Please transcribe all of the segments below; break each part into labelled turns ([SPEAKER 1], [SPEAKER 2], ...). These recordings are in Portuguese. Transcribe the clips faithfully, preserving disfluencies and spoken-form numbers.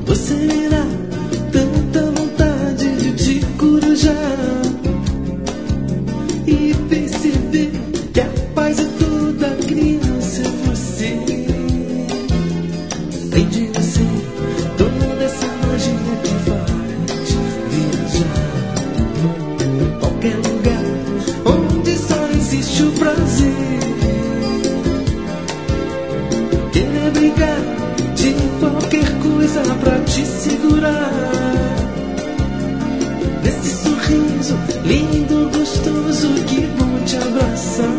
[SPEAKER 1] Você me dá tanta vontade de te corujar e perceber que a paz é toda criança é você. Vem de você toda essa magia que faz viajar qualquer lugar onde só existe o prazer. Querer brincar de qualquer coisa pra te segurar nesse sorriso lindo, gostoso, que bom te abraçar.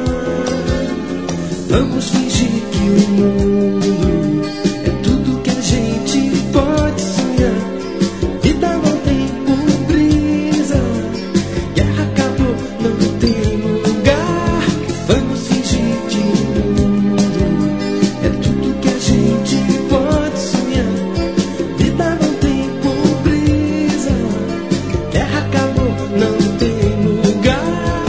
[SPEAKER 1] Vamos fingir que o mundo é tudo que a gente pode sonhar. Vida não tem por brisa, guerra acabou, não tem lugar. Vamos fingir que o mundo é tudo que a gente pode sonhar. Vida não tem por brisa, guerra acabou, não tem lugar.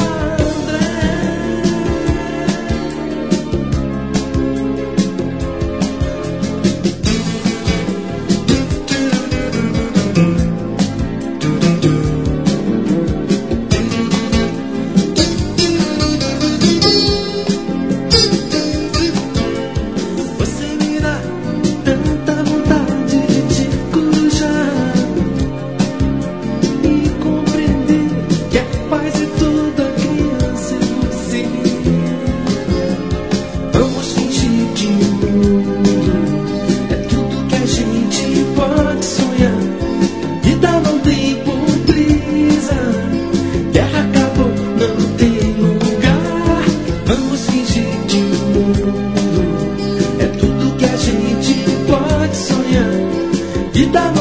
[SPEAKER 1] Você me dá tanta vontade de te corujar e compreender que a paz é toda criança em você. Vamos fingir que o mundo é tudo que a gente pode sonhar. Vida não tem por brisa, guerra acabou, não tem lugar. Vamos fingir que o mundo é tudo que a gente pode sonhar. Vida não